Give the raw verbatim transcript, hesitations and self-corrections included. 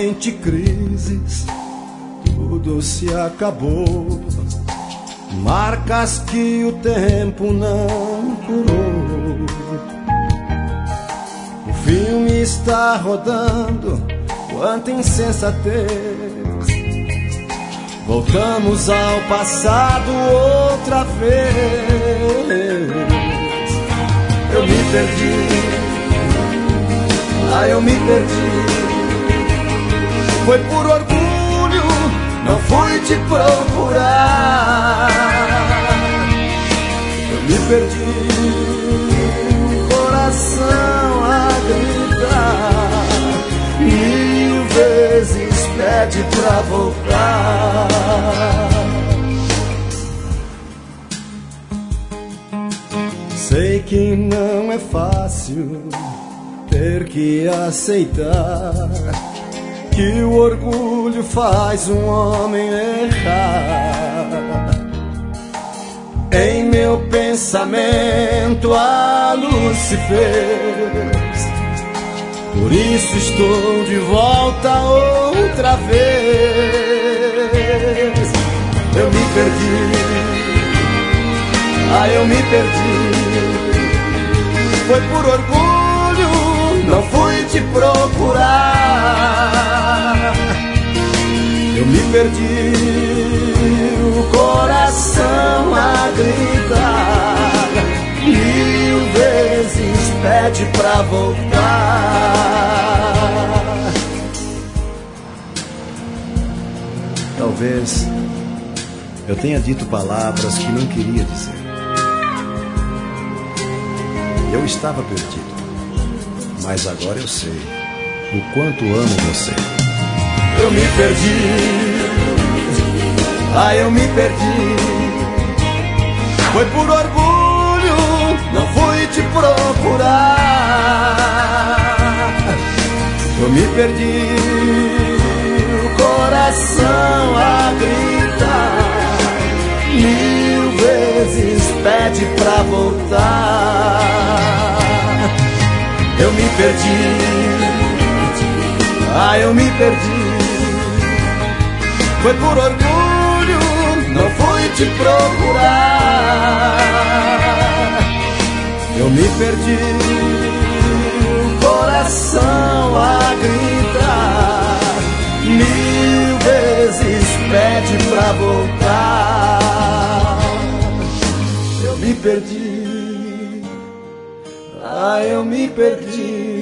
somente crises, tudo se acabou. Marcas que o tempo não curou. O filme está rodando, quanta insensatez. Voltamos ao passado outra vez. Eu me perdi, ah, eu me perdi. Foi por orgulho, não fui te procurar. Eu me perdi, coração a gritar, mil vezes pede pra voltar. Sei que não é fácil ter que aceitar que o orgulho faz um homem errar. Em meu pensamento a luz se fez, por isso estou de volta outra vez. Eu me perdi, ah, eu me perdi. Foi por orgulho, não fui te procurar. Eu me perdi, o coração a gritar, mil vezes pede pra voltar. Talvez eu tenha dito palavras que não queria dizer. Eu estava perdido, mas agora eu sei o quanto amo você. Eu me perdi, ah, eu me perdi. Foi por orgulho, não fui te procurar. Eu me perdi, o coração a gritar, mil vezes pede pra voltar. Eu me perdi, ah, eu me perdi. Foi por orgulho, não fui te procurar. Eu me perdi, o coração a gritar, mil vezes pede pra voltar. Eu me perdi, ah, eu me perdi.